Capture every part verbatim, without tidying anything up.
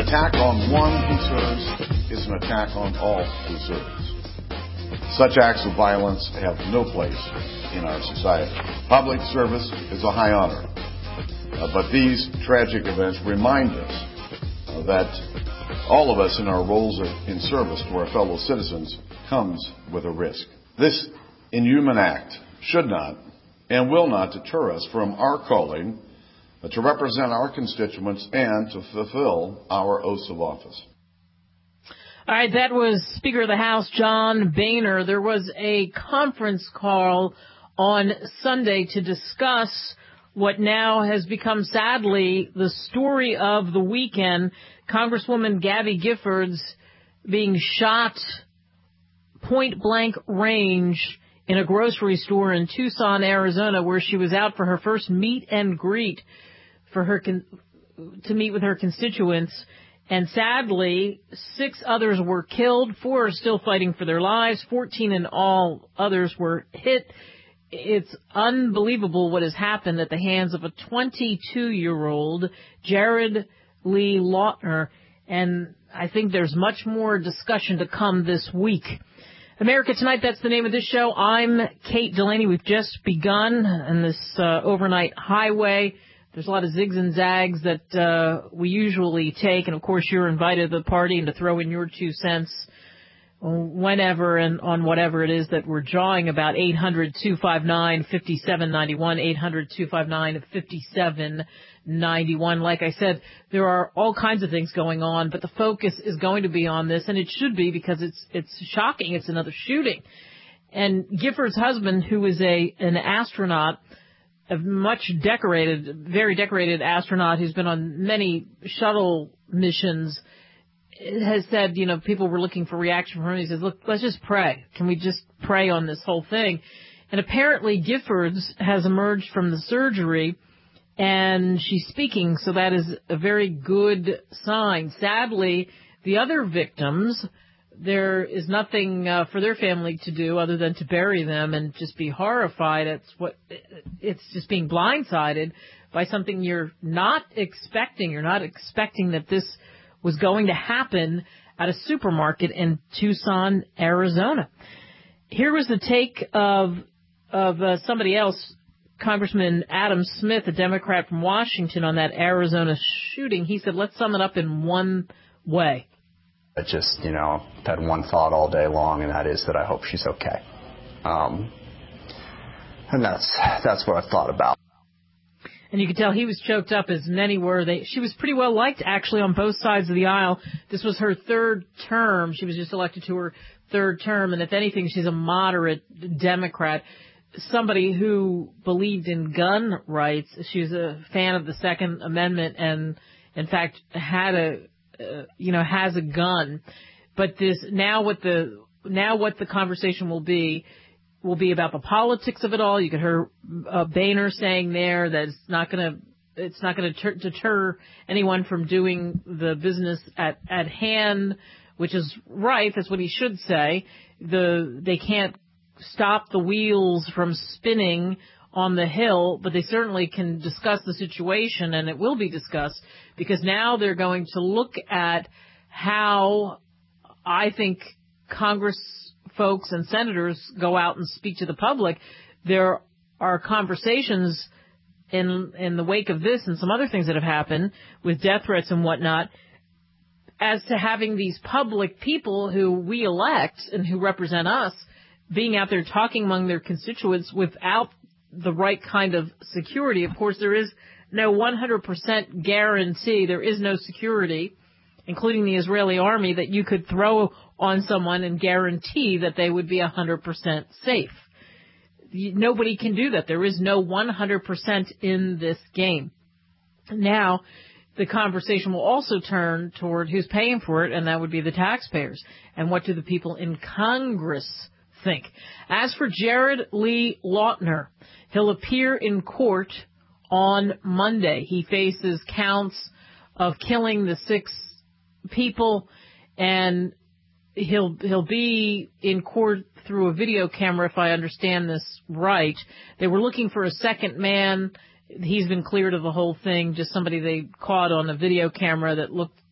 attack on one who serves is an attack on all who serve. Such acts of violence have no place in our society. Public service is a high honor, uh, but these tragic events remind us uh, that all of us in our roles of, in service to our fellow citizens comes with a risk. This inhuman act should not and will not deter us from our calling uh, to represent our constituents and to fulfill our oaths of office. All right, that was Speaker of the House John Boehner. There was a conference call on Sunday to discuss what now has become, sadly, the story of the weekend. Congresswoman Gabby Giffords being shot point-blank range in a grocery store in Tucson, Arizona, where she was out for her first meet and greet for her con- to meet with her constituents. And sadly, six others were killed. Four are still fighting for their lives. Fourteen in all others were hit. It's unbelievable what has happened at the hands of a twenty-two-year-old, Jared Lee Lautner. And I think there's much more discussion to come this week. America Tonight, that's the name of this show. I'm Kate Delaney. We've just begun on this uh, overnight highway. There's a lot of zigs and zags that uh, we usually take, and of course you're invited to the party and to throw in your two cents whenever and on whatever it is that we're jawing about. Eight hundred, two five nine, five seven nine one, eight hundred, two five nine, five seven nine one. Like I said, there are all kinds of things going on, but the focus is going to be on this, and it should be because it's it's shocking. It's another shooting. And Gifford's husband, who is a an astronaut, a much decorated, very decorated astronaut who's been on many shuttle missions, has said, you know, people were looking for reaction from him. He says, look, let's just pray. Can we just pray on this whole thing? And apparently Giffords has emerged from the surgery and she's speaking, so that is a very good sign. Sadly, the other victims, there is nothing uh, for their family to do other than to bury them and just be horrified. It's what it's just being blindsided by something you're not expecting. You're not expecting that this was going to happen at a supermarket in Tucson, Arizona. Here was the take of of uh, somebody else, Congressman Adam Smith, a Democrat from Washington, on that Arizona shooting. He said, let's sum it up in one way. I just, you know, had one thought all day long, and that is that I hope she's okay. Um, and that's that's what I've thought about. And you could tell he was choked up, as many were. They, she was pretty well liked, actually, on both sides of the aisle. This was her third term. She was just elected to her third term, and if anything, she's a moderate Democrat, somebody who believed in gun rights. She was a fan of the Second Amendment and, in fact, had a Uh, you know, has a gun. But this now what the now what the conversation will be will be about the politics of it all. You could hear uh, Boehner saying there that it's not going to it's not going to deter anyone from doing the business at at hand, which is right. That's what he should say. The they can't stop the wheels from spinning on the Hill, but they certainly can discuss the situation, and it will be discussed, because now they're going to look at how, I think, Congress folks and senators go out and speak to the public. There are conversations in in the wake of this and some other things that have happened with death threats and whatnot as to having these public people who we elect and who represent us being out there talking among their constituents without the right kind of security. Of course, there is no one hundred percent guarantee. There is no security, including the Israeli army, that you could throw on someone and guarantee that they would be one hundred percent safe. Nobody can do that. There is no one hundred percent in this game. Now, the conversation will also turn toward who's paying for it, and that would be the taxpayers. And what do the people in Congress think? As for Jared Lee Lautner, he'll appear in court on Monday. He faces counts of killing the six people, and he'll he'll be in court through a video camera, if I understand this right. They were looking for a second man. He's been cleared of the whole thing, just somebody they caught on a video camera that looked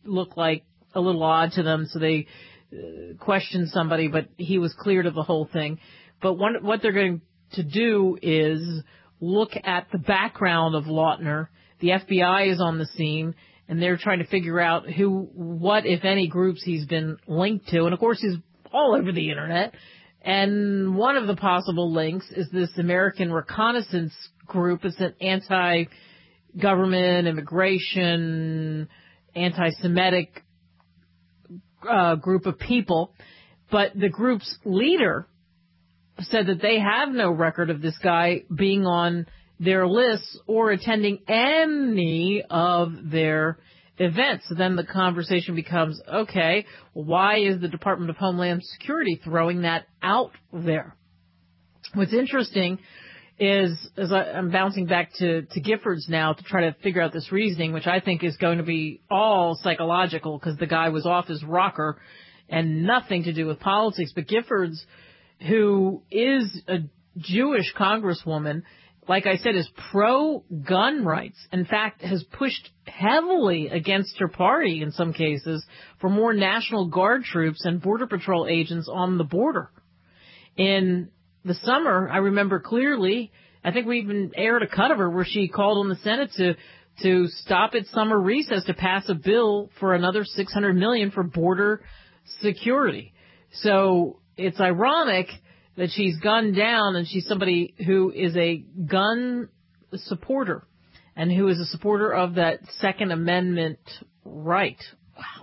looked like a little odd to them, so they uh, questioned somebody, but he was cleared of the whole thing. But one, what they're going to do is look at the background of Lautner. The F B I is on the scene, and they're trying to figure out who, what, if any, groups he's been linked to. And, of course, he's all over the Internet. And one of the possible links is this American Reconnaissance Group. It's an anti-government, immigration, anti-Semitic uh, group of people. But the group's leader said that they have no record of this guy being on their lists or attending any of their events. So then the conversation becomes, okay, why is the Department of Homeland Security throwing that out there? What's interesting is, as I, I'm bouncing back to, to Giffords now to try to figure out this reasoning, which I think is going to be all psychological because the guy was off his rocker and nothing to do with politics. But Giffords, who is a Jewish congresswoman, like I said, is pro-gun rights. In fact, has pushed heavily against her party in some cases for more National Guard troops and Border Patrol agents on the border. In the summer, I remember clearly, I think we even aired a cut of her where she called on the Senate to to stop its summer recess to pass a bill for another six hundred million dollars for border security. So it's ironic that she's gunned down, and she's somebody who is a gun supporter and who is a supporter of that Second Amendment right. Wow.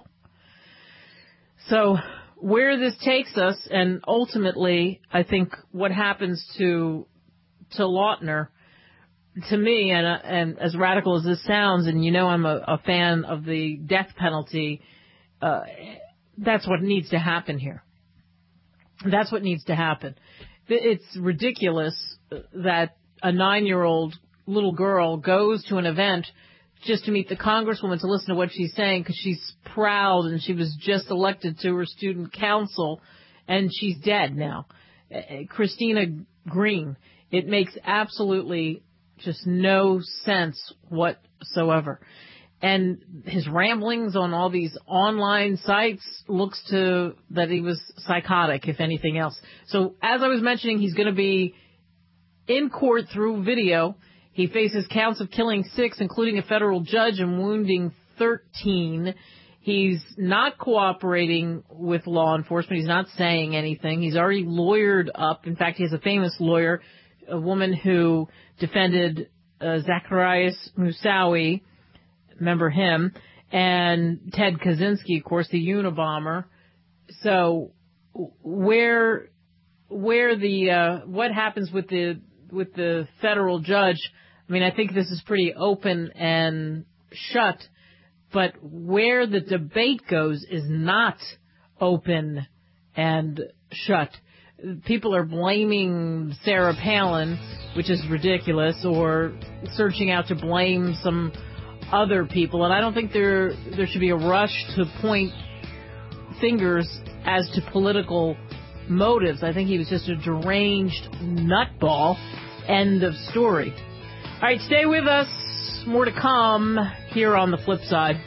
So where this takes us, and ultimately, I think what happens to to Lautner, to me, and, uh, and as radical as this sounds, and you know I'm a, a fan of the death penalty, uh, that's what needs to happen here. That's what needs to happen. It's ridiculous that a nine-year-old little girl goes to an event just to meet the congresswoman to listen to what she's saying because she's proud and she was just elected to her student council, and she's dead now. Christina Green. It makes absolutely just no sense whatsoever. And his ramblings on all these online sites looks to that he was psychotic, if anything else. So as I was mentioning, he's going to be in court through video. He faces counts of killing six, including a federal judge, and wounding thirteen. He's not cooperating with law enforcement. He's not saying anything. He's already lawyered up. In fact, he has a famous lawyer, a woman who defended uh, Zacarias Moussaoui. Remember him, and Ted Kaczynski, of course, the Unabomber. So, where, where the uh, what happens with the with the federal judge? I mean, I think this is pretty open and shut. But where the debate goes is not open and shut. People are blaming Sarah Palin, which is ridiculous, or searching out to blame some other people, and I don't think there there should be a rush to point fingers as to political motives. I think he was just a deranged nutball. End of story. All right, stay with us. More to come here on The Flip Side.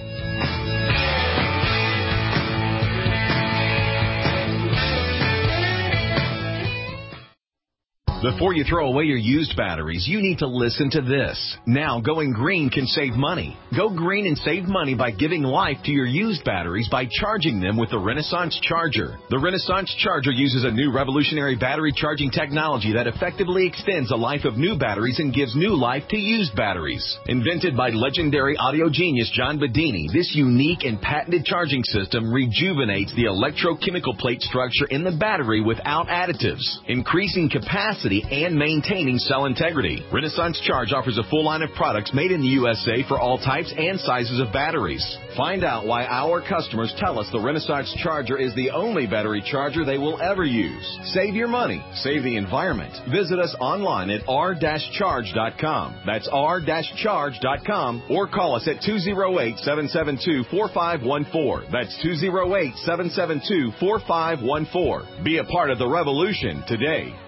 Before you throw away your used batteries, you need to listen to this. Now, going green can save money. Go green and save money by giving life to your used batteries by charging them with the Renaissance Charger. The Renaissance Charger uses a new revolutionary battery charging technology that effectively extends the life of new batteries and gives new life to used batteries. Invented by legendary audio genius John Bedini, this unique and patented charging system rejuvenates the electrochemical plate structure in the battery without additives, increasing capacity and maintaining cell integrity. Renaissance Charge offers a full line of products made in the U S A for all types and sizes of batteries. Find out why our customers tell us the Renaissance Charger is the only battery charger they will ever use. Save your money. Save the environment. Visit us online at r dash charge dot com. That's r dash charge dot com, or call us at two oh eight, seven seven two, four five one four. That's two oh eight, seven seven two, four five one four. Be a part of the revolution today.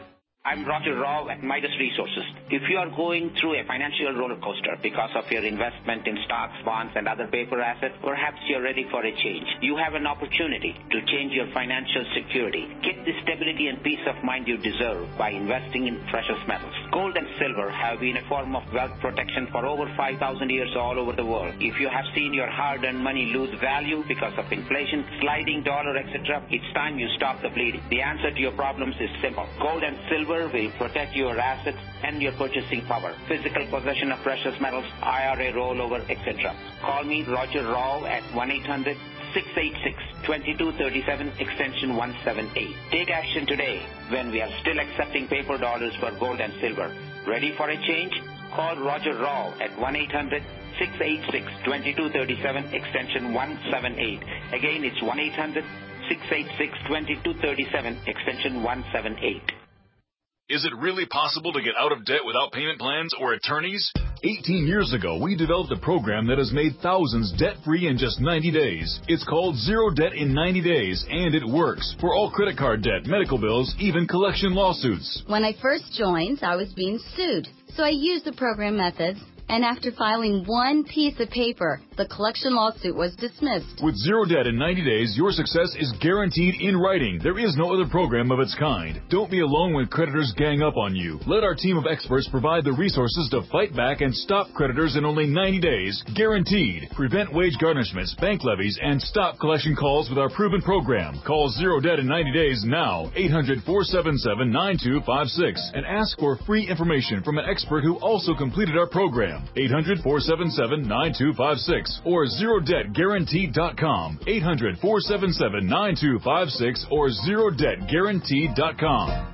I'm Roger Rao at Midas Resources. If you are going through a financial roller coaster because of your investment in stocks, bonds, and other paper assets, perhaps you're ready for a change. You have an opportunity to change your financial security. Get the stability and peace of mind you deserve by investing in precious metals. Gold and silver have been a form of wealth protection for over five thousand years all over the world. If you have seen your hard-earned money lose value because of inflation, sliding dollar, et cetera, it's time you stop the bleeding. The answer to your problems is simple. Gold and silver will protect your assets and your purchasing power. Physical possession of precious metals, I R A rollover, et cetera. Call me, Roger Rao, at one eight hundred six eight six two two three seven, extension one seven eight. Take action today when we are still accepting paper dollars for gold and silver. Ready for a change? Call Roger Rao at one eight hundred six eight six two two three seven, extension one seven eight. Again, it's one eight hundred six eight six two two three seven, extension one seven eight. Is it really possible to get out of debt without payment plans or attorneys? eighteen years ago, we developed a program that has made thousands debt-free in just ninety days. It's called Zero Debt in ninety days, and it works for all credit card debt, medical bills, even collection lawsuits. When I first joined, I was being sued, so I used the program methods. And after filing one piece of paper, the collection lawsuit was dismissed. With Zero Debt in ninety days, your success is guaranteed in writing. There is no other program of its kind. Don't be alone when creditors gang up on you. Let our team of experts provide the resources to fight back and stop creditors in only ninety days. Guaranteed. Prevent wage garnishments, bank levies, and stop collection calls with our proven program. Call Zero Debt in ninety days now, eight hundred four seven seven nine two five six, and ask for free information from an expert who also completed our program. eight hundred four seven seven nine two five six or zero debt guaranteed dot com. eight hundred four seven seven nine two five six or zero debt guaranteed dot com.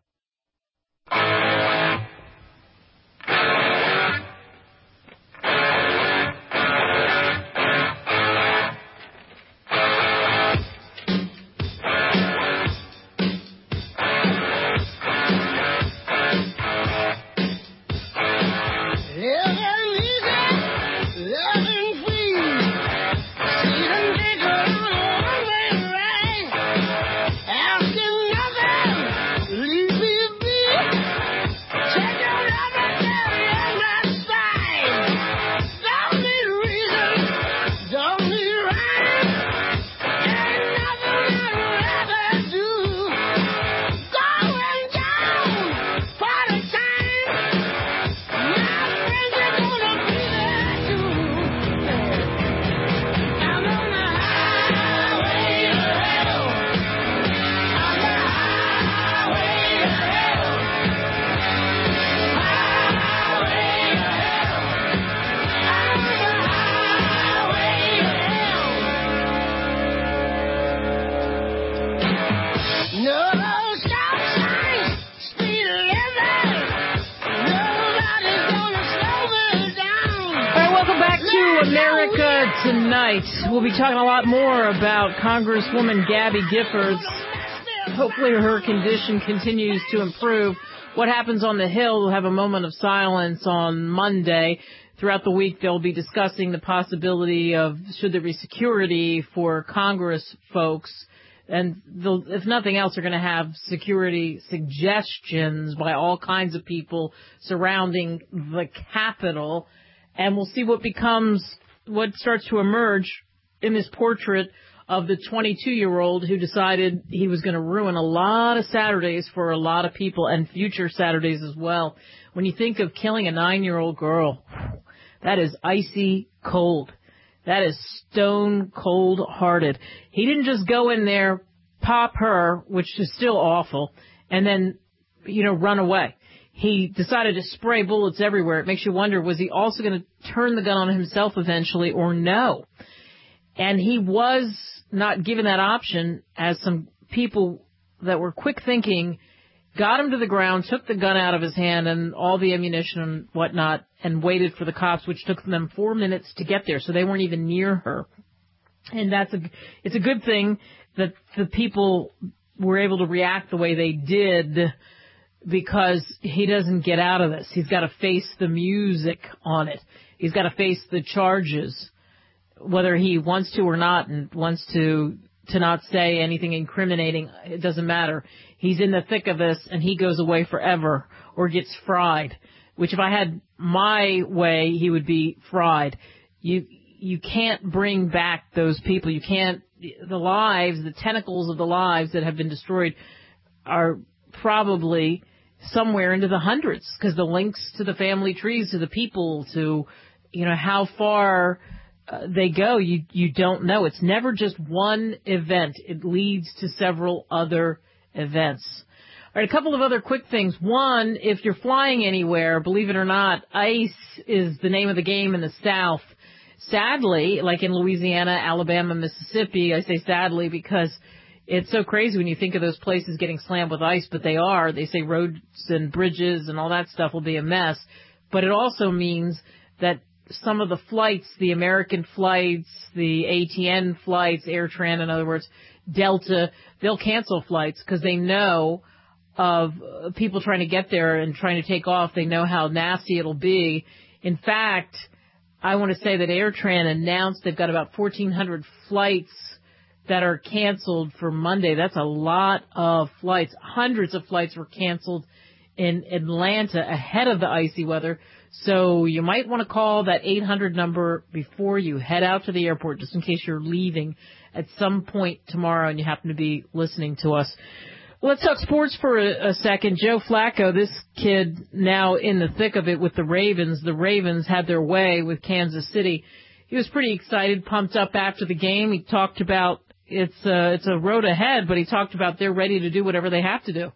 Tonight, we'll be talking a lot more about Congresswoman Gabby Giffords. Hopefully her condition continues to improve. What happens on the Hill, we'll have a moment of silence on Monday. Throughout the week, they'll be discussing the possibility of should there be security for Congress folks. And if nothing else, they're going to have security suggestions by all kinds of people surrounding the Capitol. And we'll see what becomes what starts to emerge in this portrait of the twenty-two-year-old who decided he was going to ruin a lot of Saturdays for a lot of people and future Saturdays as well. When you think of killing a nine-year-old girl, that is icy cold. That is stone cold-hearted. He didn't just go in there, pop her, which is still awful, and then, you know, run away. He decided to spray bullets everywhere. It makes you wonder, was he also going to turn the gun on himself eventually or no? And he was not given that option, as some people that were quick thinking got him to the ground, took the gun out of his hand and all the ammunition and whatnot, and waited for the cops, which took them four minutes to get there, so they weren't even near her. And that's a, it's a good thing that the people were able to react the way they did, because he doesn't get out of this. He's got to face the music on it. He's got to face the charges, whether he wants to or not, and wants to to not say anything incriminating. It doesn't matter. He he's in the thick of this and he goes away forever or gets fried, which if I had my way, he would be fried. You you can't bring back those people. You can't, the lives, the tentacles of the lives that have been destroyed are probably somewhere into the hundreds because the links to the family trees, to the people, to, you know, how far uh, they go, you, you don't know. It's never just one event. It leads to several other events. All right, a couple of other quick things. One, if you're flying anywhere, believe it or not, ICE is the name of the game in the South. Sadly, like in Louisiana, Alabama, Mississippi, I say sadly because it's so crazy when you think of those places getting slammed with ice, but they are. They say roads and bridges and all that stuff will be a mess. But it also means that some of the flights, the American flights, the A T N flights, AirTran, in other words, Delta, they'll cancel flights because they know of people trying to get there and trying to take off. They know how nasty it'll be. In fact, I want to say that AirTran announced they've got about fourteen hundred flights that are canceled for Monday. That's a lot of flights. Hundreds of flights were canceled in Atlanta ahead of the icy weather. So you might want to call that eight hundred number before you head out to the airport, just in case you're leaving at some point tomorrow and you happen to be listening to us. Let's talk sports for a, a second. Joe Flacco, this kid now in the thick of it with the Ravens. The Ravens had their way with Kansas City. He was pretty excited, pumped up after the game. He talked about it's a, it's a road ahead, but he talked about they're ready to do whatever they have to do.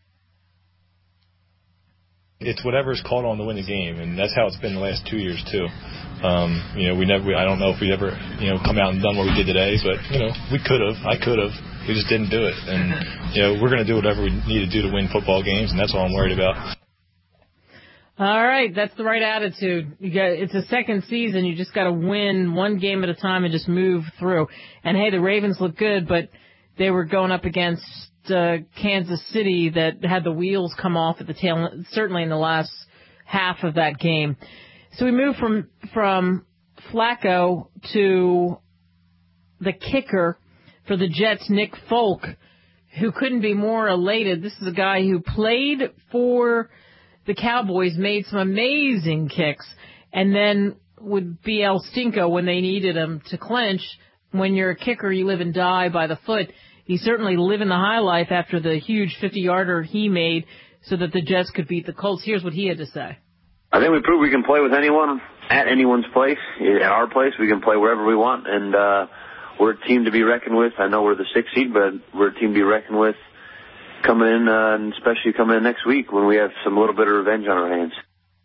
It's whatever's called on to win the game, and that's how it's been the last two years too. Um, you know, we never. We, I don't know if we ever, you know, come out and done what we did today, but you know, we could have. I could have. We just didn't do it, and you know, we're going to do whatever we need to do to win football games, and that's all I'm worried about. All right, that's the right attitude. You got, it's a second season. You just got to win one game at a time and just move through. And hey, the Ravens look good, but they were going up against uh, Kansas City that had the wheels come off at the tail, certainly in the last half of that game. So we move from from Flacco to the kicker for the Jets, Nick Folk, who couldn't be more elated. This is a guy who played for the Cowboys, made some amazing kicks, and then would be El Stinko when they needed him to clinch. When you're a kicker, you live and die by the foot. He's certainly living the high life after the huge fifty-yarder he made so that the Jets could beat the Colts. Here's what he had to say. I think we proved we can play with anyone at anyone's place. At our place, we can play wherever we want, and uh, we're a team to be reckoned with. I know we're the sixth seed, but we're a team to be reckoned with coming in, uh, and especially coming in next week when we have some little bit of revenge on our hands.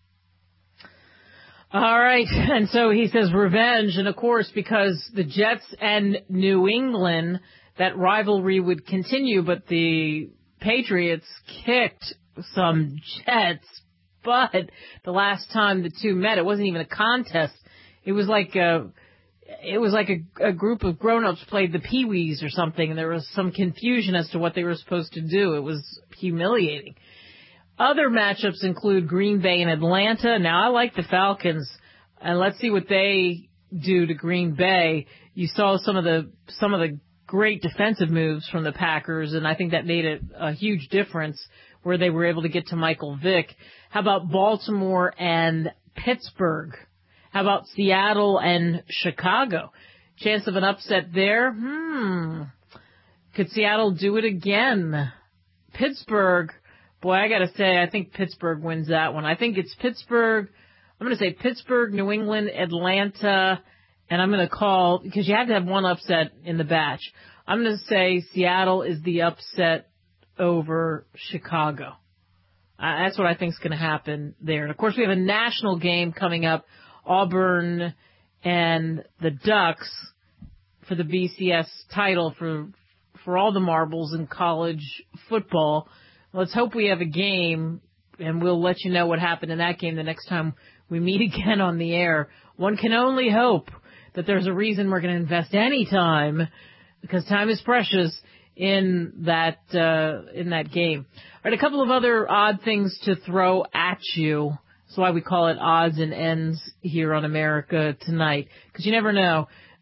All right, and so he says revenge, and of course, because the Jets and New England, that rivalry would continue, but the Patriots kicked some Jets. But the last time the two met, it wasn't even a contest. It was like a, it was like a, a group of grown-ups played the Pee-wees or something, and there was some confusion as to what they were supposed to do. It was humiliating. Other matchups include Green Bay and Atlanta. Now, I like the Falcons, and let's see what they do to Green Bay. You saw some of the some of the great defensive moves from the Packers, and I think that made a, a huge difference where they were able to get to Michael Vick. How about Baltimore and Pittsburgh? How about Seattle and Chicago? Chance of an upset there? Hmm. Could Seattle do it again? Pittsburgh, boy, I got to say, I think Pittsburgh wins that one. I think it's Pittsburgh. I'm going to say Pittsburgh, New England, Atlanta, and I'm going to call, because you have to have one upset in the batch. I'm going to say Seattle is the upset over Chicago. Uh, that's what I think is going to happen there. And, of course, we have a national game coming up, Auburn and the Ducks for the B C S title for for all the marbles in college football. Let's hope we have a game, and we'll let you know what happened in that game the next time we meet again on the air. One can only hope that there's a reason we're going to invest any time, because time is precious in that uh, in that game. All right, a couple of other odd things to throw at you. That's why we call it odds and ends here on America Tonight, because you never know.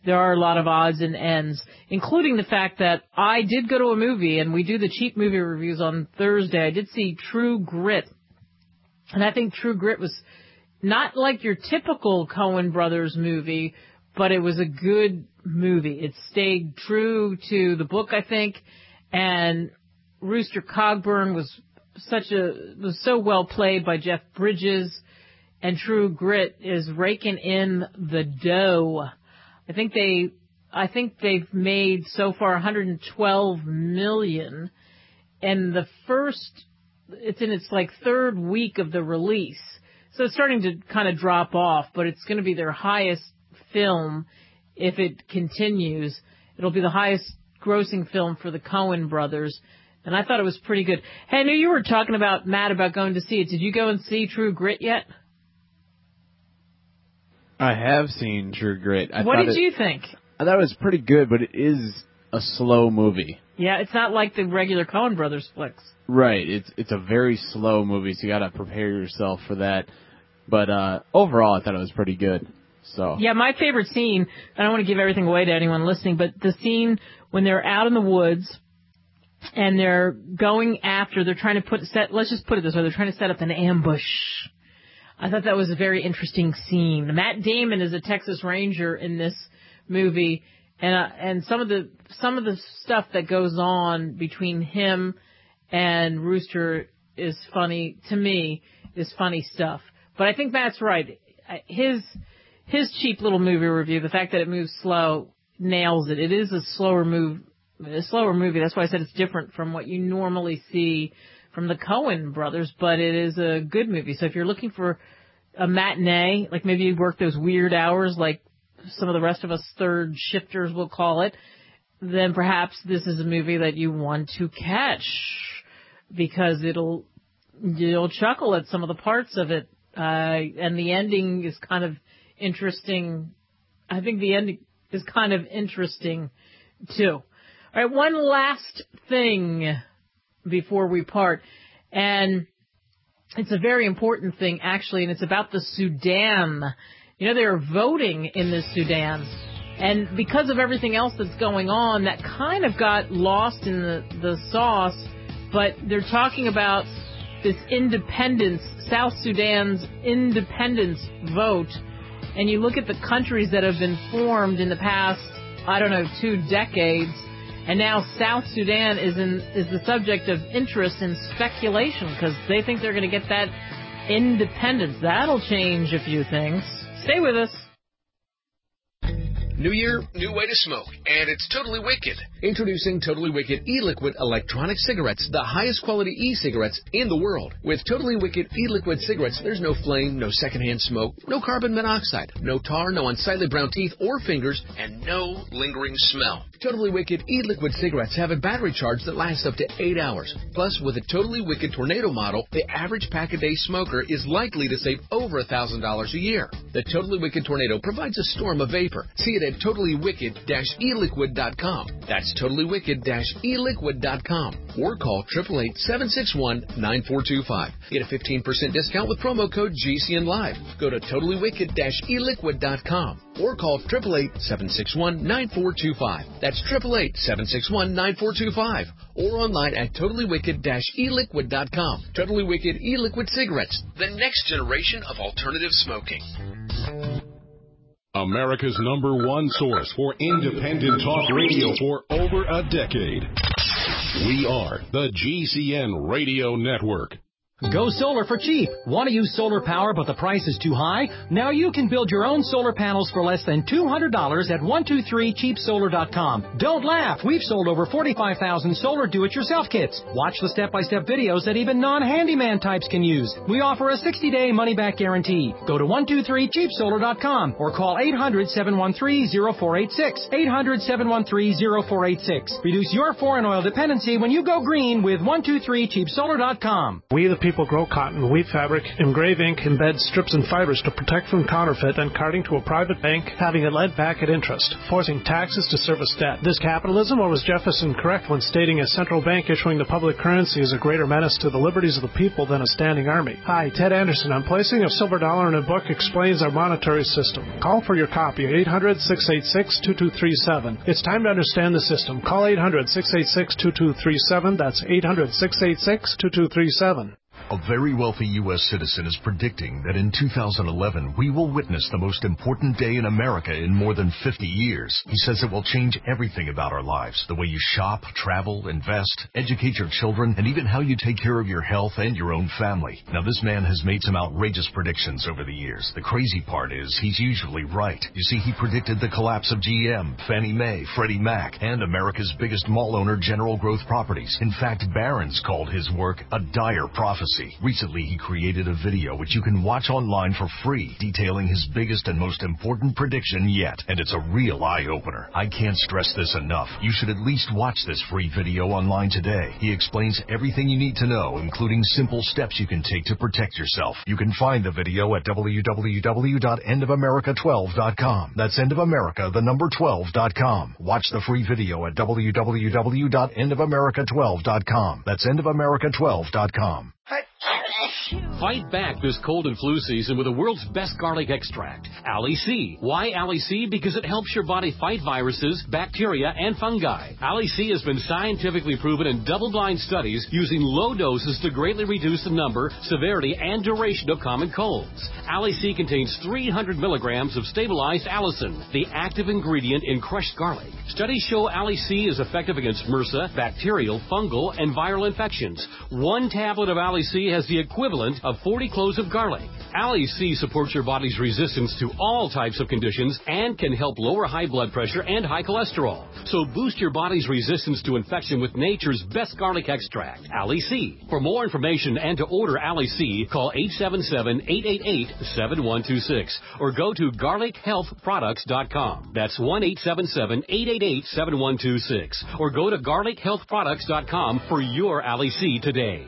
there are a lot of odds and ends, including the fact that I did go to a movie, and we do the cheap movie reviews on Thursday. I did see True Grit, and I think True Grit was not like your typical Coen Brothers movie, but it was a good movie. It stayed true to the book, I think, and Rooster Cogburn was such a was so well played by Jeff Bridges, and True Grit is raking in the dough. I think they I think they've made so far one hundred twelve million, and the first it's in its like third week of the release. So it's starting to kind of drop off, but it's going to be their highest film if it continues. It'll be the highest grossing film for the Coen brothers, and I thought it was pretty good. Hey, I knew you were talking about, Matt, about going to see it. Did you go and see True Grit yet? I have seen True Grit. I what did it, you think? I thought it was pretty good, but it is a slow movie. Yeah, it's not like the regular Coen brothers flicks. Right. It's it's a very slow movie, so you got to prepare yourself for that. But uh, overall, I thought it was pretty good. So yeah, my favorite scene, I don't want to give everything away to anyone listening, but the scene when they're out in the woods and they're going after, they're trying to put, set, let's just put it this way, they're trying to set up an ambush. I thought that was a very interesting scene. Matt Damon is a Texas Ranger in this movie, and uh, and some of the some of the stuff that goes on between him and Rooster is funny, to me, is funny stuff. But I think Matt's right. His his cheap little movie review, the fact that it moves slow, nails it. It is a slower move, a slower movie. That's why I said it's different from what you normally see from the Coen brothers, but it is a good movie. So if you're looking for a matinee, like maybe you work those weird hours like some of the rest of us third shifters will call it, then perhaps this is a movie that you want to catch because it'll you'll chuckle at some of the parts of it. Uh, and the ending is kind of interesting. I think the ending is kind of interesting, too. All right, one last thing before we part, and it's a very important thing, actually, and it's about the Sudan. You know, they're voting in the Sudan, and because of everything else that's going on, that kind of got lost in the, the sauce, but they're talking about this independence, South Sudan's independence vote, and you look at the countries that have been formed in the past, I don't know, two decades, and now South Sudan is in is the subject of interest and speculation because they think they're going to get that independence. That'll change a few things. Stay with us. New year, new way to smoke, and it's totally wicked. Introducing Totally Wicked e-liquid electronic cigarettes, the highest quality e-cigarettes in the world. With Totally Wicked e-liquid cigarettes, there's no flame, no secondhand smoke, no carbon monoxide, no tar, no unsightly brown teeth or fingers, and no lingering smell. Totally Wicked e-liquid cigarettes have a battery charge that lasts up to eight hours. Plus, with a Totally Wicked Tornado model, the average pack-a-day smoker is likely to save over one thousand dollars a year. The Totally Wicked Tornado provides a storm of vapor. See it at totally wicked dash e liquid dot com. That's totally wicked dash e liquid dot com. Or call eight eight eight, seven six one, nine four two five. Get a fifteen percent discount with promo code G C N Live. Go to totally wicked dash e liquid dot com. Or call eight eight eight, seven six one, nine four two five. That's eight eight eight, seven six one, nine four two five. Or online at totally wicked dash e liquid dot com. Totally Wicked e-liquid cigarettes, the next generation of alternative smoking. America's number one source for independent talk radio for over a decade. We are the G C N Radio Network. Go solar for cheap. Want to use solar power but the price is too high? Now you can build your own solar panels for less than two hundred dollars at one two three cheap solar dot com. Don't laugh. We've sold over forty-five thousand solar do-it-yourself kits. Watch the step-by-step videos that even non-handyman types can use. We offer a sixty-day money-back guarantee. Go to one two three cheap solar dot com or call eight hundred, seven one three, zero four eight six. eight hundred, seven one three, zero four eight six. Reduce your foreign oil dependency when you go green with one two three cheap solar dot com. We the people grow cotton, weave fabric, engrave ink, embed strips and fibers to protect from counterfeit, and carting to a private bank, having it led back at interest, forcing taxes to service debt. This capitalism, or was Jefferson correct when stating a central bank issuing the public currency is a greater menace to the liberties of the people than a standing army? Hi, Ted Anderson. I'm placing a silver dollar in a book explains our monetary system. Call for your copy, eight hundred, six eight six, two two three seven. It's time to understand the system. Call eight hundred, six eight six, two two three seven. That's eight hundred, six eight six, two two three seven. A very wealthy U S citizen is predicting that in two thousand eleven, we will witness the most important day in America in more than fifty years. He says it will change everything about our lives, the way you shop, travel, invest, educate your children, and even how you take care of your health and your own family. Now, this man has made some outrageous predictions over the years. The crazy part is he's usually right. You see, he predicted the collapse of G M, Fannie Mae, Freddie Mac, and America's biggest mall owner, General Growth Properties. In fact, Barron's called his work a dire prophecy. Recently, he created a video which you can watch online for free, detailing his biggest and most important prediction yet. And it's a real eye-opener. I can't stress this enough. You should at least watch this free video online today. He explains everything you need to know, including simple steps you can take to protect yourself. You can find the video at w w w dot end of america twelve dot com. That's end of america, the number twelve dot com. Watch the free video at w w w dot end of america twelve dot com. That's end of america twelve dot com. Fight back this cold and flu season with the world's best garlic extract, Ali C. Why Ali C? Because it helps your body fight viruses, bacteria, and fungi. Ali C has been scientifically proven in double-blind studies using low doses to greatly reduce the number, severity, and duration of common colds. Ali C contains three hundred milligrams of stabilized allicin, the active ingredient in crushed garlic. Studies show Ali C is effective against MRSA, bacterial, fungal, and viral infections. One tablet of Ali C has the equivalent of forty cloves of garlic. Ali C supports your body's resistance to all types of conditions and can help lower high blood pressure and high cholesterol. So boost your body's resistance to infection with nature's best garlic extract, Ali C. For more information and to order Ali C, call eight seven seven, eight eight eight, seven one two six or go to garlic health products dot com. That's one eight seven seven, eight eight eight, seven one two six or go to garlic health products dot com for your Ali C today.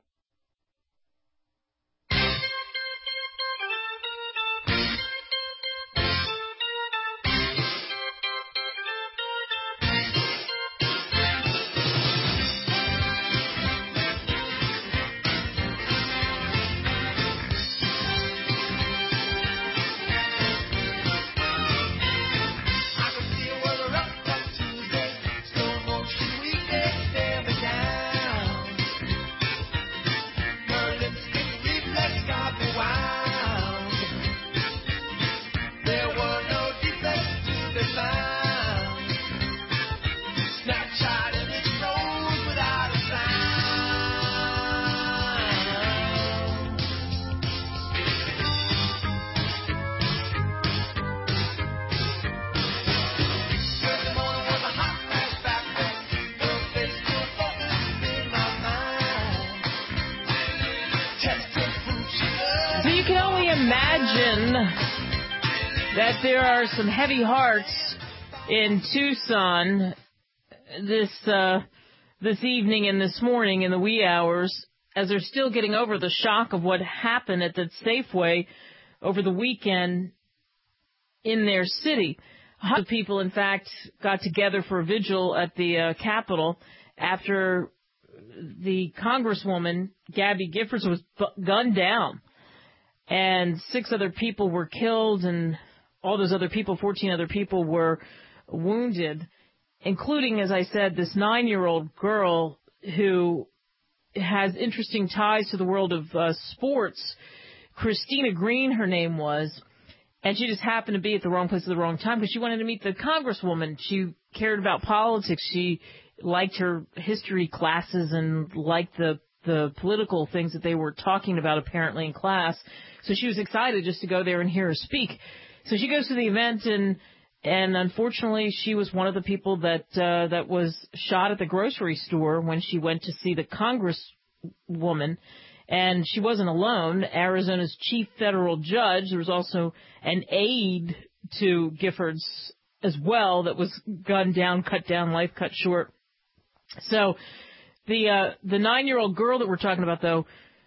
That there are some heavy hearts in Tucson this uh, this evening and this morning in the wee hours as they're still getting over the shock of what happened at the Safeway over the weekend in their city. Hundreds of people, in fact, got together for a vigil at the uh, Capitol after the Congresswoman, Gabby Giffords, was bu- gunned down. And six other people were killed, and all those other people, fourteen other people, were wounded, including, as I said, this nine-year-old girl who has interesting ties to the world of uh, sports. Christina Green, her name was, and she just happened to be at the wrong place at the wrong time because she wanted to meet the Congresswoman. She cared about politics. She liked her history classes and liked the the political things that they were talking about apparently in class. So she was excited just to go there and hear her speak. So she goes to the event, and and unfortunately she was one of the people that uh, that was shot at the grocery store when she went to see the Congresswoman. And she wasn't alone. Arizona's chief federal judge, there was also an aide to Giffords as well that was gunned down, cut down, life cut short. So the uh, the nine-year-old girl that we're talking about, though,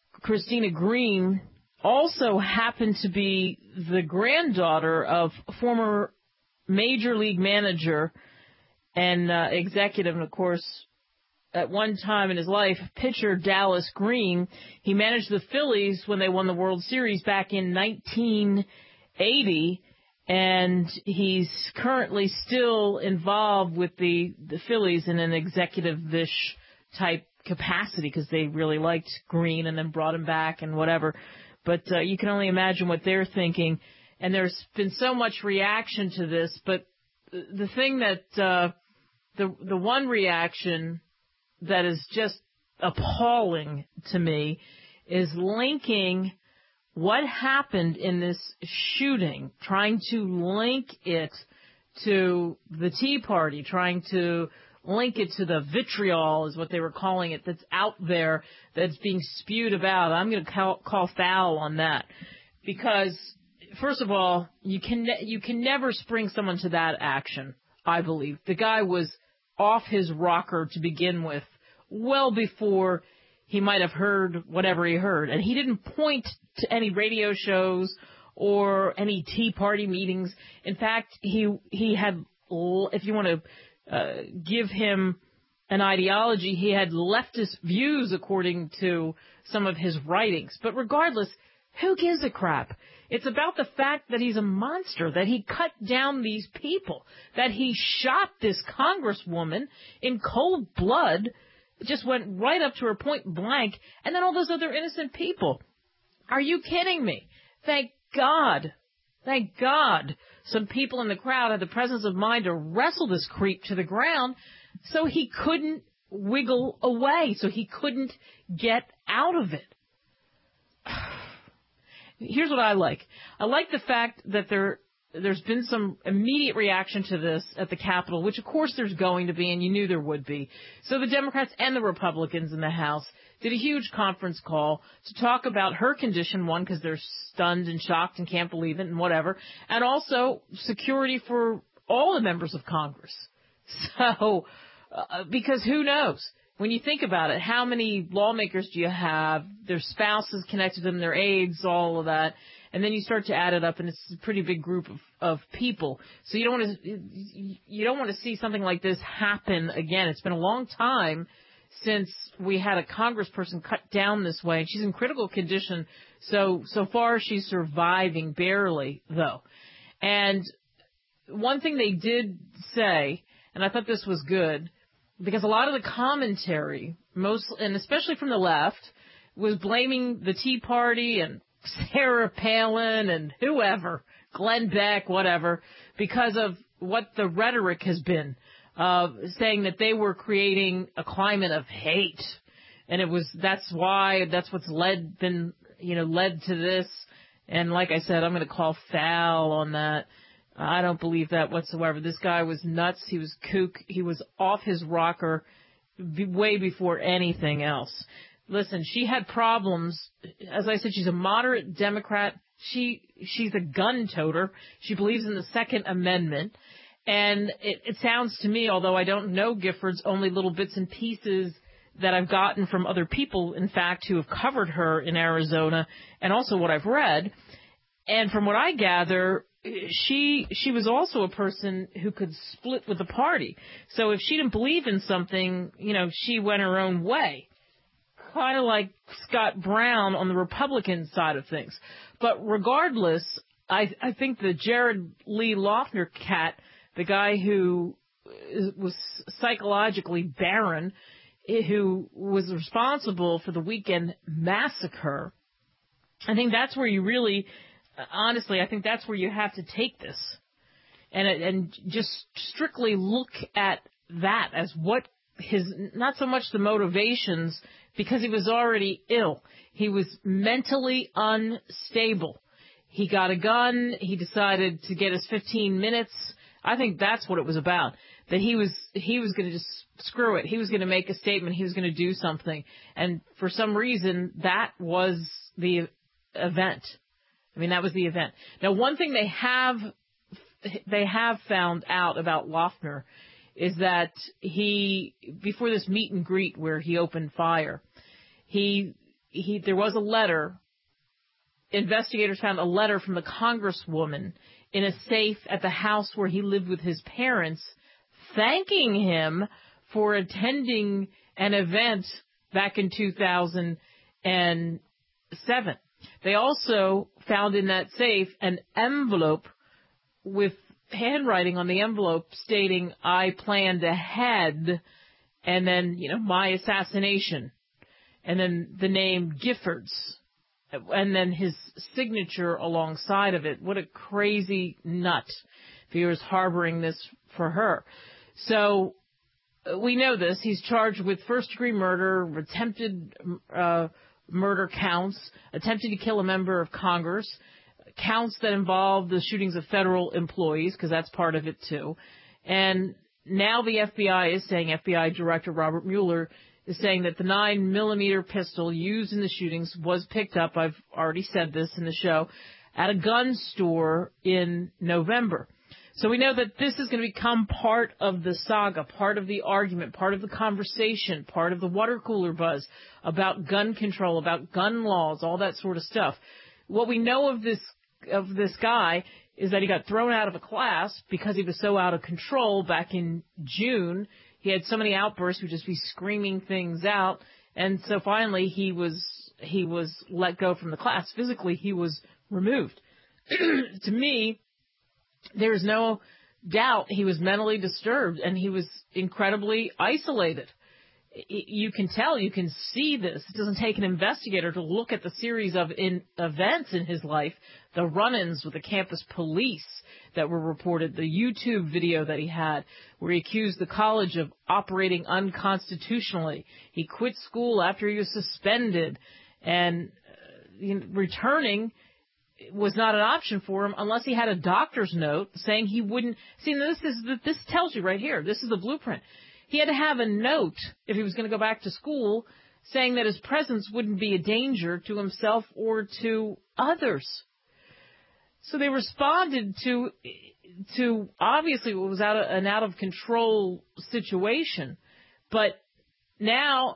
Christina Green also happened to be the granddaughter of former Major League manager and uh, executive, and of course, at one time in his life, pitcher Dallas Green. He managed the Phillies when they won the World Series back in nineteen eighty, and he's currently still involved with the, the Phillies in an executive-ish type capacity because they really liked Green and then brought him back and whatever. But uh, you can only imagine what they're thinking. And there's been so much reaction to this, but the thing that, uh, the the one reaction that is just appalling to me is linking what happened in this shooting, trying to link it to the Tea Party, trying to link it to the vitriol is what they were calling it, that's out there, that's being spewed about. I'm going to call, call foul on that because, first of all, you can ne- you can never spring someone to that action, I believe. The guy was off his rocker to begin with, well before he might have heard whatever he heard. And he didn't point to any radio shows or any Tea Party meetings. In fact, he he had, if you want to uh, give him an ideology, he had leftist views according to some of his writings. But regardless, who gives a crap? It's about the fact that he's a monster, that he cut down these people, that he shot this congresswoman in cold blood, just went right up to her point blank, and then all those other innocent people. Are you kidding me? Thank God, thank God some people in the crowd had the presence of mind to wrestle this creep to the ground so he couldn't wiggle away, so he couldn't get out of it. Here's what I like. I like the fact that there, there's been some immediate reaction to this at the Capitol, which of course there's going to be, and you knew there would be. So the Democrats and the Republicans in the House did a huge conference call to talk about her condition, one, because they're stunned and shocked and can't believe it and whatever, and also security for all the members of Congress. So, uh, because who knows? When you think about it, how many lawmakers do you have, their spouses connected to them, their aides, all of that, and then you start to add it up, and it's a pretty big group of, of people. So you don't want to you don't want to see something like this happen again. It's been a long time since we had a congressperson cut down this way, and she's in critical condition. So so far she's surviving, barely though. And one thing they did say, and I thought this was good, because a lot of the commentary, most and especially from the left, was blaming the Tea Party and Sarah Palin and whoever, Glenn Beck, whatever, because of what the rhetoric has been, uh, saying that they were creating a climate of hate, and it was that's why that's what's led been you know led to this. And like I said, I'm going to call foul on that. I don't believe that whatsoever. This guy was nuts. He was kook. He was off his rocker way before anything else. Listen, she had problems. As I said, she's a moderate Democrat. She she's a gun toter. She believes in the Second Amendment. And it, it sounds to me, although I don't know Giffords, only little bits and pieces that I've gotten from other people, in fact, who have covered her in Arizona, and also what I've read. And from what I gather, she she was also a person who could split with the party. So if she didn't believe in something, you know, she went her own way. Kind of like Scott Brown on the Republican side of things. But regardless, I, I think the Jared Lee Loughner cat, the guy who was psychologically barren, who was responsible for the weekend massacre, I think that's where you really... Honestly, I think that's where you have to take this and and just strictly look at that as what his, not so much the motivations, because he was already ill. He was mentally unstable. He got a gun. He decided to get his fifteen minutes. I think that's what it was about, that he was he was going to just screw it. He was going to make a statement. He was going to do something. And for some reason, that was the event. I mean, that was the event. Now, one thing they have they have found out about Loughner is that he, before this meet and greet where he opened fire, he he there was a letter. Investigators found a letter from the congresswoman in a safe at the house where he lived with his parents, thanking him for attending an event back in two thousand seven. They also found in that safe an envelope with handwriting on the envelope stating, "I planned ahead," and then, you know, "my assassination," and then the name Giffords, and then his signature alongside of it. What a crazy nut if he was harboring this for her. So we know this. He's charged with first-degree murder, attempted uh, murder counts, attempted to kill a member of Congress, counts that involve the shootings of federal employees, because that's part of it too. And now the F B I is saying, F B I Director Robert Mueller is saying that the nine millimeter pistol used in the shootings was picked up, I've already said this in the show, at a gun store in November. So we know that this is going to become part of the saga, part of the argument, part of the conversation, part of the water cooler buzz about gun control, about gun laws, all that sort of stuff. What we know of this of this guy is that he got thrown out of a class because he was so out of control back in June. He had so many outbursts, he would just be screaming things out, and so finally he was he was let go from the class. Physically, he was removed. To me, there is no doubt he was mentally disturbed, and he was incredibly isolated. You can tell, you can see this. It doesn't take an investigator to look at the series of in events in his life, the run-ins with the campus police that were reported, the YouTube video that he had where he accused the college of operating unconstitutionally. He quit school after he was suspended, and uh, you know, returning was not an option for him unless he had a doctor's note saying he wouldn't. See, this is the, this tells you right here. This is the blueprint. He had to have a note if he was going to go back to school saying that his presence wouldn't be a danger to himself or to others. So they responded to to obviously what was out of, an out of control situation, but now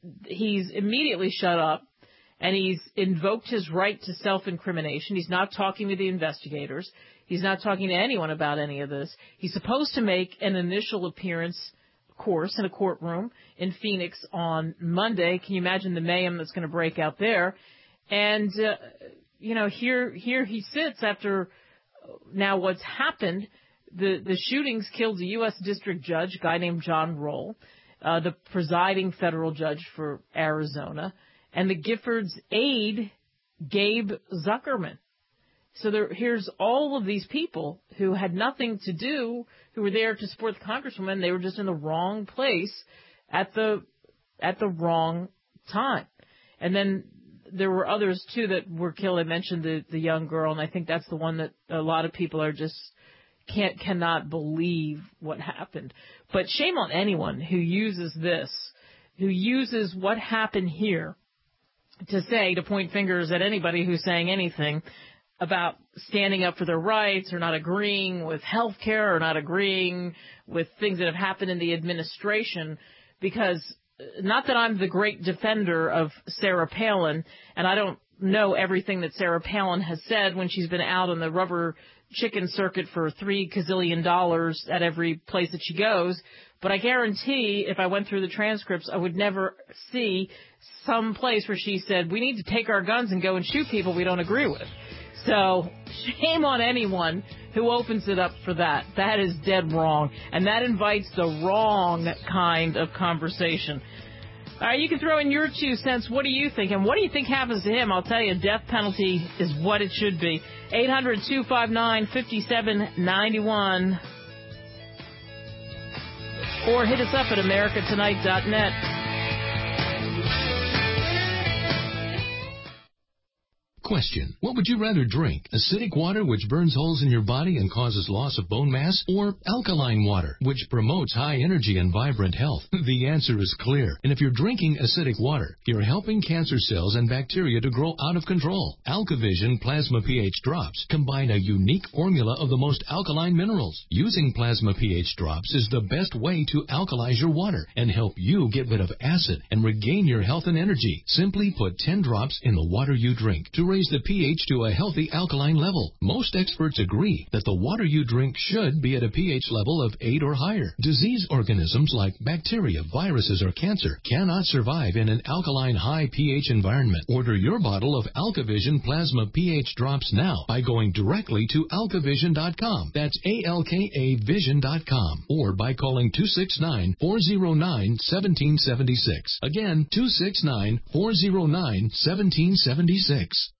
he's immediately shut up. And he's invoked his right to self-incrimination. He's not talking to the investigators. He's not talking to anyone about any of this. He's supposed to make an initial appearance, of course, in a courtroom in Phoenix on Monday. Can you imagine the mayhem that's going to break out there? And, uh, you know, here here he sits after now what's happened. The, the shootings killed a U S district judge, a guy named John Roll, uh, the presiding federal judge for Arizona, and the Giffords' aide, Gabe Zuckerman. So there, here's all of these people who had nothing to do, who were there to support the congresswoman. They were just in the wrong place at the at the wrong time. And then there were others, too, that were killed. I mentioned the, the young girl, and I think that's the one that a lot of people are just can't cannot believe what happened. But shame on anyone who uses this, who uses what happened here to say, to point fingers at anybody who's saying anything about standing up for their rights or not agreeing with health care or not agreeing with things that have happened in the administration, because not that I'm the great defender of Sarah Palin, and I don't know everything that Sarah Palin has said when she's been out on the rubber chicken circuit for three gazillion dollars at every place that she goes, but I guarantee if I went through the transcripts, I would never see some place where she said, we need to take our guns and go and shoot people we don't agree with. So shame on anyone who opens it up for that. That is dead wrong, and that invites the wrong kind of conversation. All right, you can throw in your two cents. What do you think? And what do you think happens to him? I'll tell you, death penalty is what it should be. eight hundred, two five nine, five seven nine one. Or hit us up at america tonight dot net. Question: what would you rather drink? Acidic water, which burns holes in your body and causes loss of bone mass, or alkaline water, which promotes high energy and vibrant health? The answer is clear. And if you're drinking acidic water, you're helping cancer cells and bacteria to grow out of control. AlkaVision Plasma pH Drops combine a unique formula of the most alkaline minerals. Using Plasma pH Drops is the best way to alkalize your water and help you get rid of acid and regain your health and energy. Simply put ten drops in the water you drink to raise the pH to a healthy alkaline level. Most experts agree that the water you drink should be at a pH level of eight or higher. Disease organisms like bacteria, viruses, or cancer cannot survive in an alkaline high pH environment. Order your bottle of AlkaVision Plasma pH Drops now by going directly to alka vision dot com. That's A L K A vision dot com. Or by calling two six nine, four zero nine, one seven seven six. Again, two six nine, four zero nine, one seven seven six.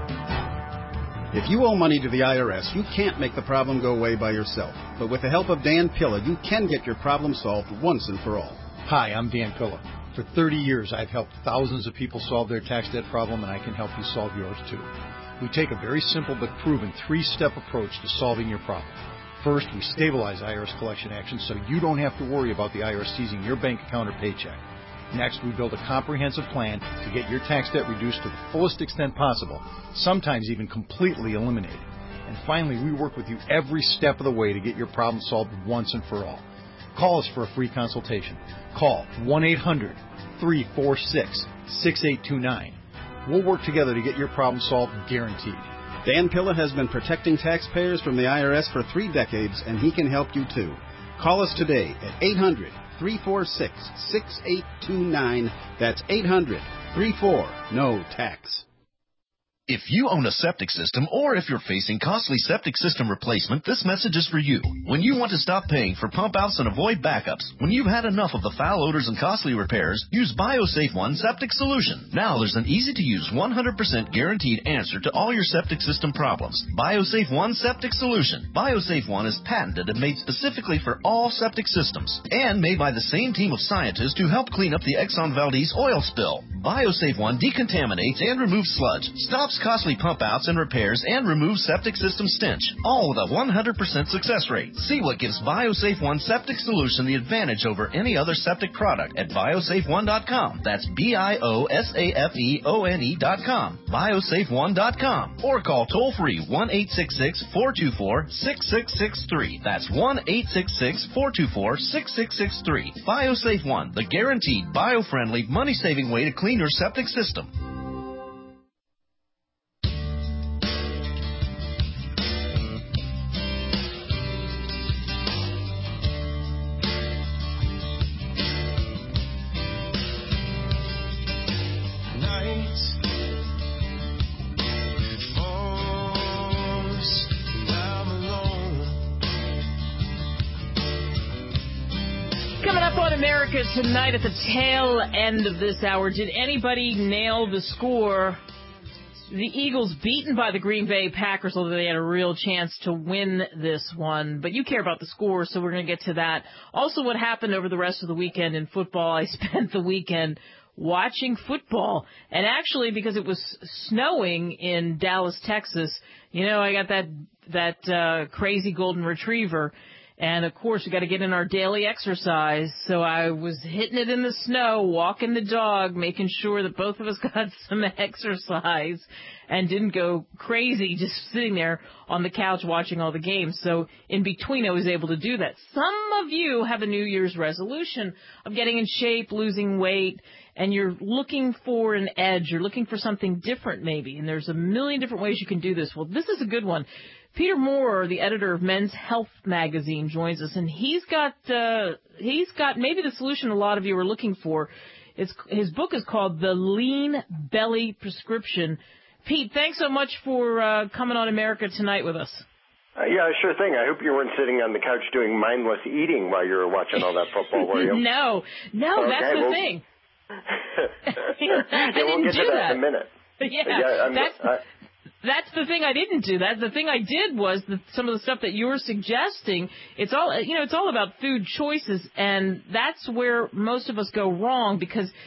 If you owe money to the I R S, you can't make the problem go away by yourself. But with the help of Dan Pilla, you can get your problem solved once and for all. Hi, I'm Dan Pilla. For thirty years, I've helped thousands of people solve their tax debt problem, and I can help you solve yours too. We take a very simple but proven three-step approach to solving your problem. First, we stabilize I R S collection actions so you don't have to worry about the I R S seizing your bank account or paycheck. Next, we build a comprehensive plan to get your tax debt reduced to the fullest extent possible, sometimes even completely eliminated. And finally, we work with you every step of the way to get your problem solved once and for all. Call us for a free consultation. Call one eight hundred, three four six, six eight two nine. We'll work together to get your problem solved, guaranteed. Dan Pilla has been protecting taxpayers from the I R S for three decades, and he can help you too. Call us today at eight hundred, three four six, six eight two nine. That's eight hundred, three four, N O tax. If you own a septic system or if you're facing costly septic system replacement, this message is for you. When you want to stop paying for pump outs and avoid backups, when you've had enough of the foul odors and costly repairs, use BioSafe One Septic Solution. Now there's an easy-to-use one hundred percent guaranteed answer to all your septic system problems. BioSafe One Septic Solution. BioSafe One is patented and made specifically for all septic systems and made by the same team of scientists who helped clean up the Exxon Valdez oil spill. BioSafe One decontaminates and removes sludge, stops costly pump outs and repairs, and removes septic system stench, all with a one hundred percent success rate. See what gives BioSafe One Septic Solution the advantage over any other septic product at biosafe one dot com. That's B I O S A F E O N E dot com. biosafe one dot com. Or call toll-free one eight six six, four two four, six six six three. That's one eight six six, four two four, six six six three. BioSafe One, the guaranteed, bio-friendly, money-saving way to clean your septic system. America Tonight at the tail end of this hour. Did anybody nail the score? The Eagles beaten by the Green Bay Packers, although they had a real chance to win this one. But you care about the score, so we're going to get to that. Also, what happened over the rest of the weekend in football. I spent the weekend watching football. And actually, because it was snowing in Dallas, Texas, you know, I got that, that uh, crazy golden retriever. And, of course, we got to get in our daily exercise. So I was hitting it in the snow, walking the dog, making sure that both of us got some exercise and didn't go crazy just sitting there on the couch watching all the games. So in between, I was able to do that. Some of you have a New Year's resolution of getting in shape, losing weight, and you're looking for an edge. You're looking for something different maybe. And there's a million different ways you can do this. Well, this is a good one. Peter Moore, the editor of Men's Health magazine, joins us, and he's got uh, he's got maybe the solution a lot of you are looking for. It's, his book is called The Lean Belly Prescription. Pete, thanks so much for uh, coming on America Tonight with us. Uh, yeah, sure thing. I hope you weren't sitting on the couch doing mindless eating while you were watching all that football, were you? no, no, okay, that's the well, thing. I yeah, didn't we'll get do to that, that in a minute. Yeah, yeah I'm, that's... I, That's the thing I didn't do. That the thing I did was the, some of the stuff that you were suggesting. It's all you know. It's all about food choices, and that's where most of us go wrong because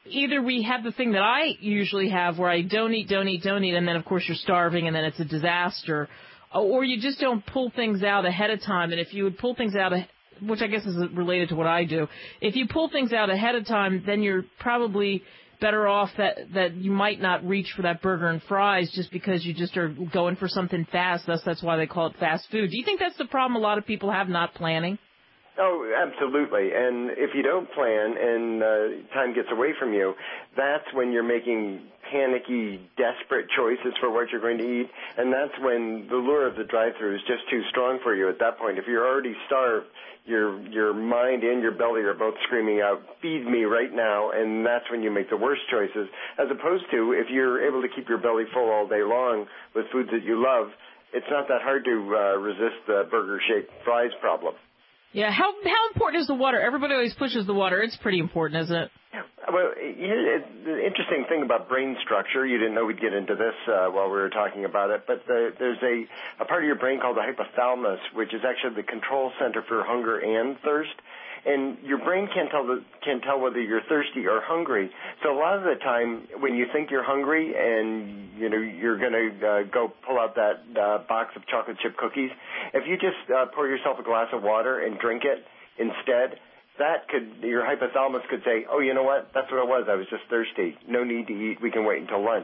either we have the thing that I usually have where I don't eat, don't eat, don't eat, and then, of course, you're starving, and then it's a disaster, or you just don't pull things out ahead of time. And if you would pull things out, which I guess is related to what I do, if you pull things out ahead of time, then you're probably better off that, that you might not reach for that burger and fries just because you just are going for something fast. That's, that's why they call it fast food. Do you think that's the problem a lot of people have, not planning? Oh, absolutely. And if you don't plan and uh, time gets away from you, that's when you're making panicky, desperate choices for what you're going to eat. And that's when the lure of the drive-thru is just too strong for you at that point. If you're already starved, your your mind and your belly are both screaming out, feed me right now, and that's when you make the worst choices, as opposed to if you're able to keep your belly full all day long with foods that you love, it's not that hard to uh, resist the burger-shaped fries problem. Yeah, how how important is the water? Everybody always pushes the water. It's pretty important, isn't it? Well, here's the interesting thing about brain structure. You didn't know we'd get into this uh, while we were talking about it, but the, there's a, a part of your brain called the hypothalamus, which is actually the control center for hunger and thirst. And your brain can't tell the, can't tell whether you're thirsty or hungry. So a lot of the time, when you think you're hungry and you know you're going to uh, go pull out that uh, box of chocolate chip cookies, if you just uh, pour yourself a glass of water and drink it instead, that could your hypothalamus could say, oh, you know what? That's what it was. I was just thirsty. No need to eat. We can wait until lunch.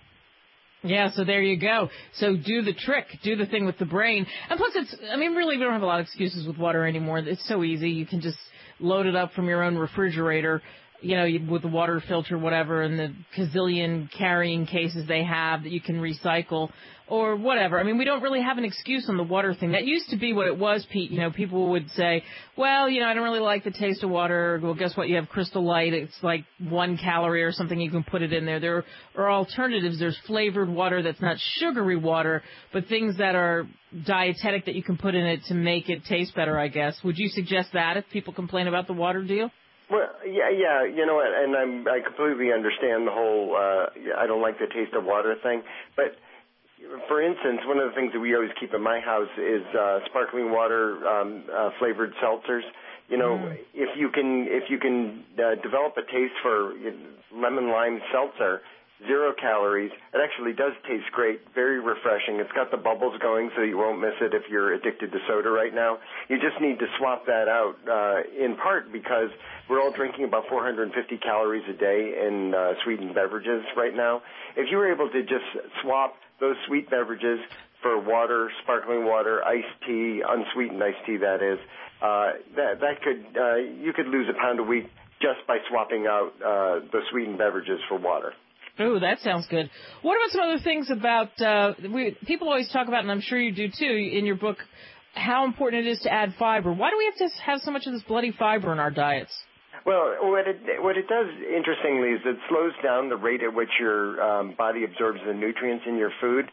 Yeah, so there you go. So do the trick, do the thing with the brain. And plus it's, I mean, really, we don't have a lot of excuses with water anymore. It's so easy. You can just load it up from your own refrigerator, you know, with the water filter, whatever, and the gazillion carrying cases they have that you can recycle or whatever. I mean, we don't really have an excuse on the water thing. That used to be what it was, Pete. You know, people would say, well, you know, I don't really like the taste of water. Well, guess what? You have Crystal Light. It's like one calorie or something. You can put it in there. There are alternatives. There's flavored water that's not sugary water, but things that are dietetic that you can put in it to make it taste better, I guess. Would you suggest that if people complain about the water deal? Well, yeah, yeah, you know what, and I'm, I completely understand the whole uh, I don't like the taste of water thing, but for instance, one of the things that we always keep in my house is uh, sparkling water um, uh, flavored seltzers. You know, mm. if you can if you can uh, develop a taste for you know, lemon lime seltzer, zero calories. It actually does taste great, very refreshing. It's got the bubbles going so you won't miss it if you're addicted to soda right now. You just need to swap that out, uh, in part because we're all drinking about four hundred fifty calories a day in uh, sweetened beverages right now. If you were able to just swap those sweet beverages for water, sparkling water, iced tea, unsweetened iced tea, that is, uh, that, that could, uh, you could lose a pound a week just by swapping out uh, the sweetened beverages for water. Ooh, that sounds good. What about some other things about, uh, we, people always talk about, and I'm sure you do too, in your book, how important it is to add fiber. Why do we have to have so much of this bloody fiber in our diets? Well, what it, what it does, interestingly, is it slows down the rate at which your um, body absorbs the nutrients in your food.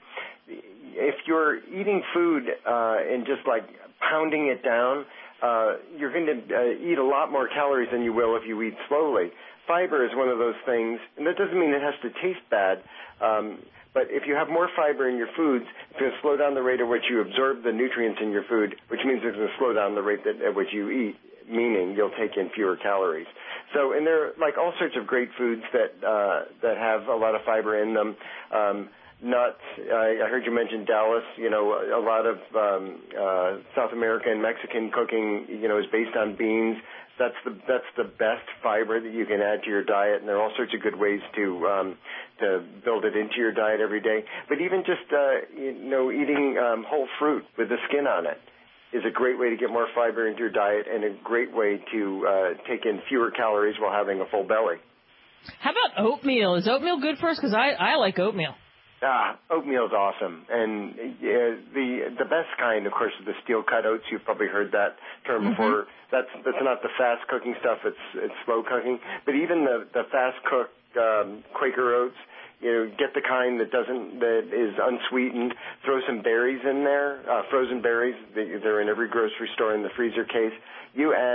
If you're eating food uh, and just like pounding it down, uh, you're going to uh, eat a lot more calories than you will if you eat slowly. Fiber is one of those things, and that doesn't mean it has to taste bad, um, but if you have more fiber in your foods, it's going to slow down the rate at which you absorb the nutrients in your food, which means it's going to slow down the rate that, at which you eat, meaning you'll take in fewer calories. So, and there are like all sorts of great foods that uh, that have a lot of fiber in them. Um, nuts. I, I heard you mention Dallas. You know, a lot of um, uh, South American, Mexican cooking, you know, is based on beans. That's the that's the best fiber that you can add to your diet, and there are all sorts of good ways to um, to build it into your diet every day. But even just uh, you know eating um, whole fruit with the skin on it is a great way to get more fiber into your diet, and a great way to uh, take in fewer calories while having a full belly. How about oatmeal? Is oatmeal good for us? Because I I like oatmeal. Ah, oatmeal's awesome, and uh, the the best kind, of course, is the steel cut oats. You've probably heard that term mm-hmm. before. That's that's not the fast cooking stuff. It's it's slow cooking. But even the the fast cooked um, Quaker oats, you know, get the kind that doesn't that is unsweetened. Throw some berries in there, uh, frozen berries. They're in every grocery store in the freezer case. You add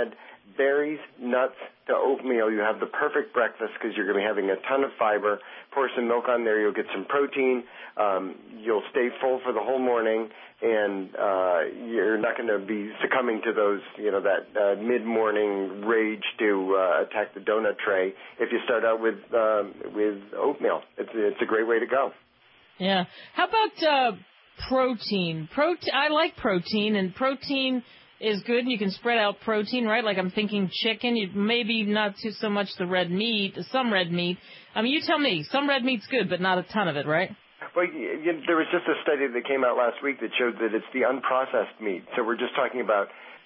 berries, nuts to oatmeal. You have the perfect breakfast because you're going to be having a ton of fiber. Pour some milk on there. You'll get some protein. Um, you'll stay full for the whole morning, and uh, you're not going to be succumbing to those, you know, that uh, mid-morning rage to uh, attack the donut tray. If you start out with um, with oatmeal, it's it's a great way to go. Yeah. How about uh, protein? Protein. I like protein, and protein is good. You can spread out protein, right? Like I'm thinking chicken. You maybe not too so much the red meat. Some red meat. I mean, you tell me. Some red meat's good, but not a ton of it, right? Well, you, you, there was just a study that came out last week that showed that it's the unprocessed meat. So we're just talking about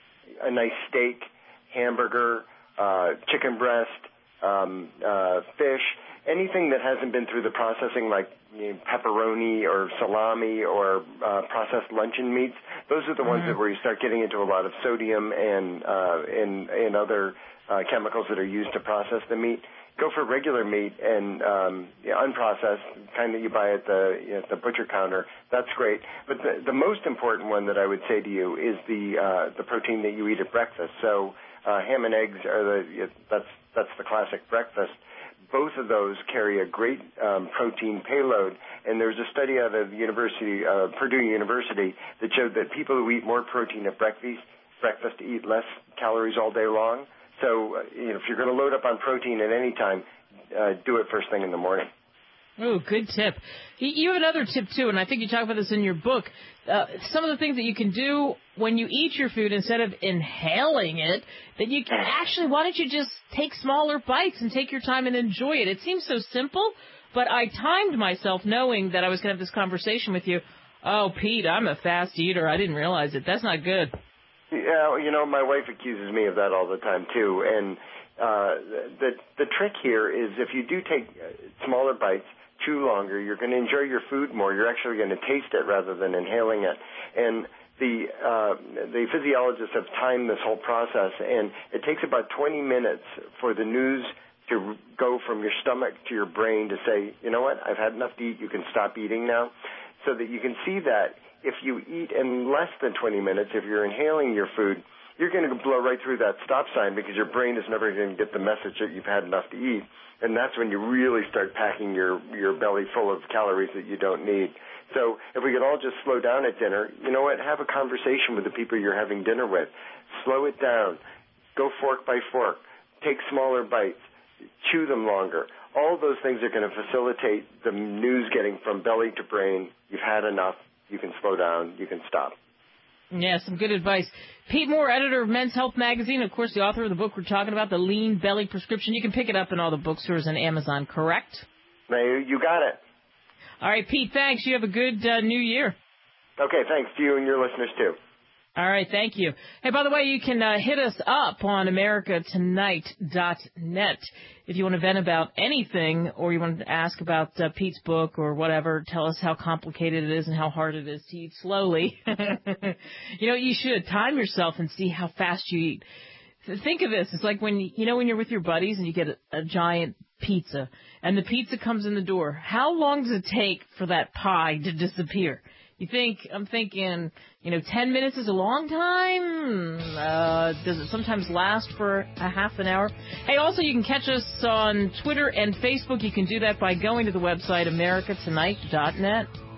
a nice steak, hamburger, uh, chicken breast, um, uh, fish, anything that hasn't been through the processing, like you know, pepperoni or salami or uh, processed luncheon meats. Those are the ones Mm-hmm. that where you start getting into a lot of sodium and uh, and, and other uh, chemicals that are used to process the meat. Go for regular meat and um, yeah, unprocessed, kind that you buy at the you know, at the butcher counter. That's great. But the, the most important one that I would say to you is the uh, the protein that you eat at breakfast. So uh, ham and eggs are the that's that's the classic breakfast. Both of those carry a great um, protein payload, and there's a study out of University uh, Purdue University that showed that people who eat more protein at breakfast breakfast eat less calories all day long. So, uh, you know, if you're going to load up on protein at any time, uh, do it first thing in the morning. Oh, good tip. You have another tip, too, and I think you talk about this in your book. Uh, some of the things that you can do when you eat your food, instead of inhaling it, that you can actually, why don't you just take smaller bites and take your time and enjoy it? It seems so simple, but I timed myself knowing that I was going to have this conversation with you. Oh, Pete, I'm a fast eater. I didn't realize it. That's not good. Yeah, you know, my wife accuses me of that all the time, too. And uh, the the trick here is if you do take smaller bites, chew longer, you're going to enjoy your food more. You're actually going to taste it rather than inhaling it. And the uh, the physiologists have timed this whole process, and it takes about twenty minutes for the news to go from your stomach to your brain to say, you know what, I've had enough to eat, you can stop eating now. So that you can see that if you eat in less than twenty minutes, if you're inhaling your food, you're going to blow right through that stop sign because your brain is never going to get the message that you've had enough to eat. And that's when you really start packing your, your belly full of calories that you don't need. So if we could all just slow down at dinner, you know what, have a conversation with the people you're having dinner with. Slow it down. Go fork by fork. Take smaller bites. Chew them longer. All those things are going to facilitate the news getting from belly to brain. You've had enough. You can slow down. You can stop. Yeah, some good advice. Pete Moore, editor of Men's Health Magazine, of course, the author of the book we're talking about, The Lean Belly Prescription. You can pick it up in all the bookstores and Amazon, correct? You got it. All right, Pete, thanks. You have a good uh, new year. Okay, thanks to you and your listeners, too. All right, thank you. Hey, by the way, you can uh, hit us up on America Tonight dot net if you want to vent about anything or you want to ask about uh, Pete's book or whatever. Tell us how complicated it is and how hard it is to eat slowly. You know, you should time yourself and see how fast you eat. Think of this. It's like when, you know, when you're with your buddies and you get a, a giant pizza and the pizza comes in the door. How long does it take for that pie to disappear? You think, I'm thinking, you know, ten minutes is a long time. Uh, does it sometimes last for a half an hour? Hey, also, you can catch us on Twitter and Facebook. You can do that by going to the website America Tonight dot net.